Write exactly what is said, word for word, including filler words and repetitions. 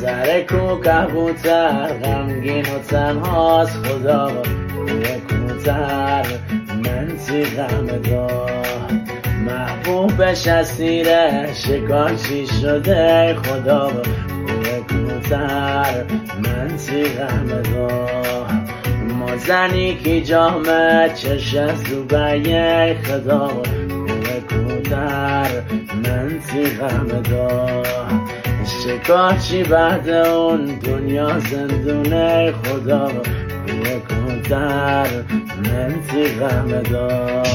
سر کو کبوتر غمگین و تنهاست خدا کوه کوتر من تی غم دار محبوبش اسیره شکارچی شده خدا کوه کوتر من تی غم دار ما زنی که جامعه چش از دوبایه خدا کوه کوتر من تی غم دار شکارچی بعد اون دنیا زندونه خدا کوه کوتر من تی غم دار